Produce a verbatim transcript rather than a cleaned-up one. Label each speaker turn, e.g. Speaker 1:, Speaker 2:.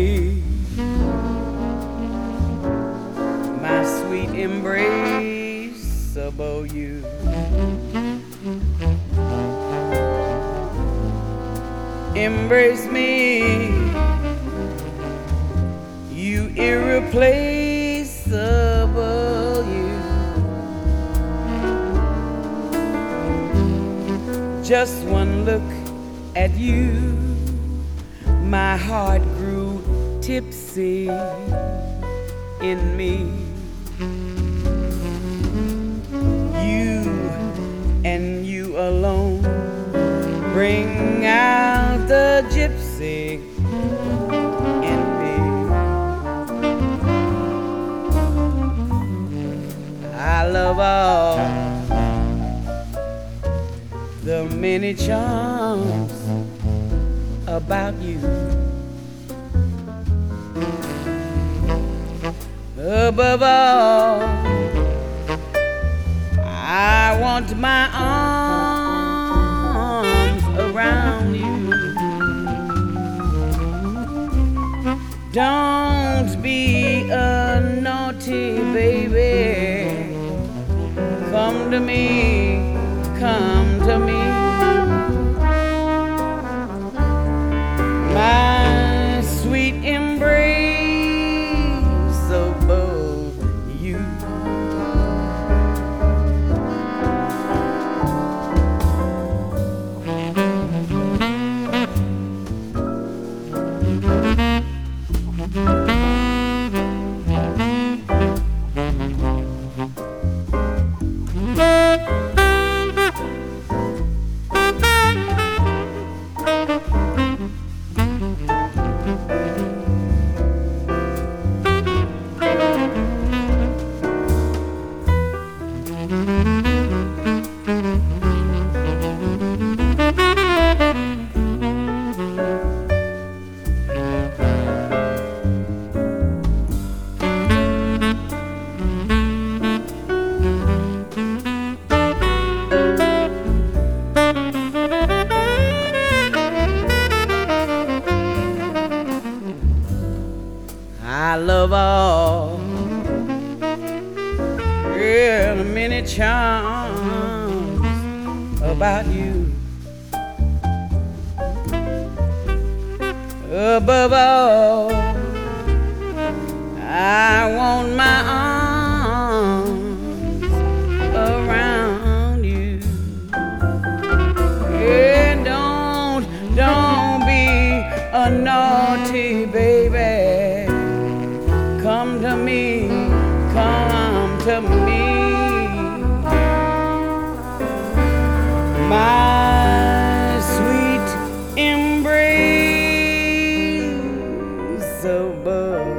Speaker 1: me, my sweet embraceable you. Embrace me, you irreplaceable you. Just one look at you, my heart grew tipsy in me. You and you alone bring out the gypsy in me. I love all the many charms about you. Above all, I want my arms around you. Don't be a naughty baby. Come to me, come to me. My sweet embraceable you. I love all yeah, the many charms about you. Above all, I want my arms around you. Yeah, don't, don't be a naughty baby. Come to me, come to me. My sweet embraceable